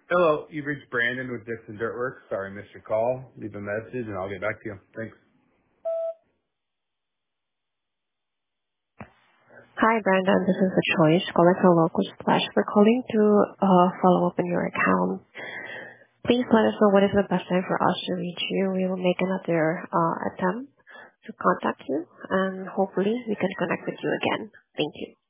Hello, you've reached Brandon with Dixon Dirtworks. Sorry, I missed your call. Leave a message and I'll get back to you. Thanks. Hi, Brandon. This is the Choice calling from Local Splash. We're calling to follow up on your account. Please let us know what is the best time for us to reach you. We will make another attempt to contact you, and hopefully we can connect with you again. Thank you.